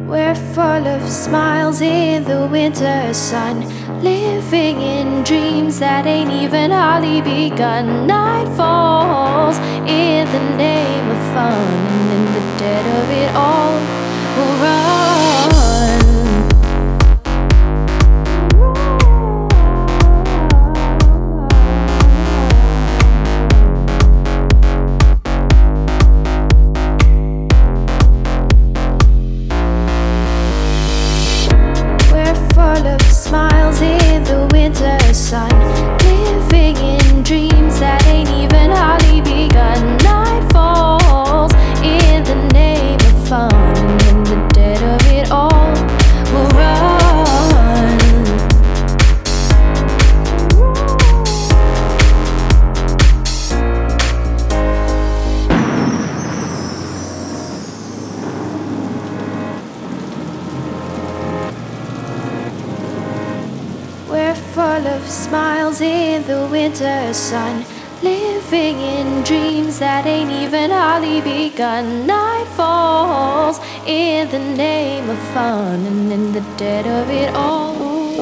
We're full of smiles in the winter sun, living in dreams that ain't even hardly begun. Night falls in the name of fun, and in the dead of it all, we'll run. Full of smiles in the winter sun, living in dreams that ain't even hardly begun. Night falls in the name of fun, and in the dead of it all, we'll run. We're full of smiles in the winter sun, living in dreams that ain't even hardly begun. Night falls in the name of fun, and in the dead of it all.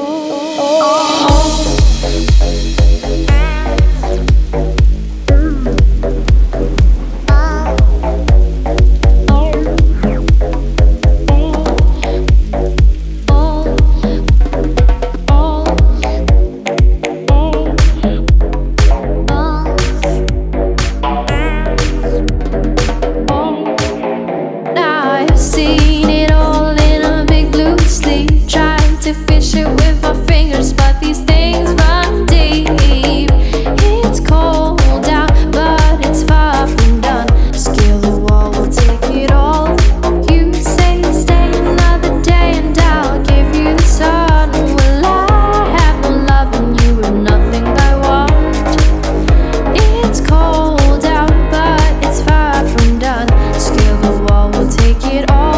Seen it all in a big blue sleep, trying to fish it with my fingers, but these things run deep. It's cold out, but it's far from done. Scale the wall, we'll take it all. You say stay another day and I'll give you the sun. Well, I have no love and you have nothing I want. It's cold out, but it's far from done. Scale the wall, we'll take it all.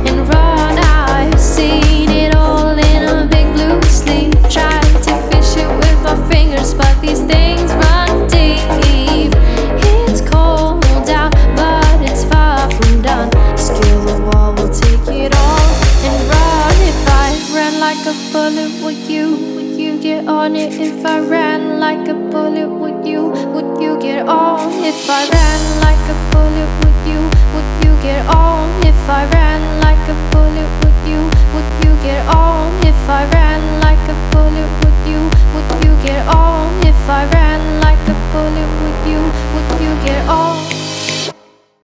Like a bullet, would you get on it? If I ran like a bullet, would you get on? If I ran like a bullet, would you get on? If I ran like a bullet, would you get on? If I ran like a bullet, would you get on? If I ran like a bullet, would you get on?